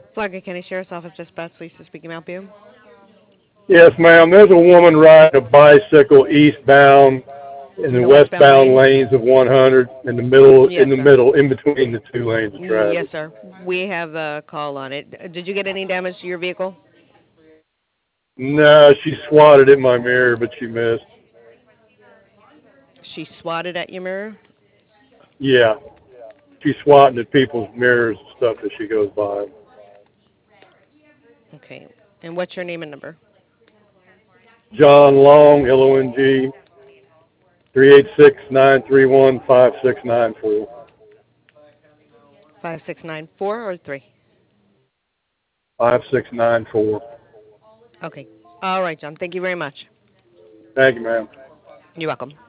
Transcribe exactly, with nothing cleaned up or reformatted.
Flagler County Sheriff's Office dispatch, Lisa speaking. Help you? Yes, ma'am. There's a woman riding a bicycle eastbound in In the the westbound westbound lane? lanes of one hundred in the middle, in Yes, the sir. middle, in between the two lanes of Yes, traffic. sir. We have a call on it. D- Did you get any damage to your vehicle? No, she swatted at my mirror, but she missed. She swatted at your mirror? Yeah, she's swatting at people's mirrors and stuff as she goes by. Okay. And what's your name and number? John Long, L O N G, three eight six nine three one five six nine four. five six nine four or three? Five six nine four. Okay. All right, John. Thank you very much. Thank you, ma'am. You're welcome.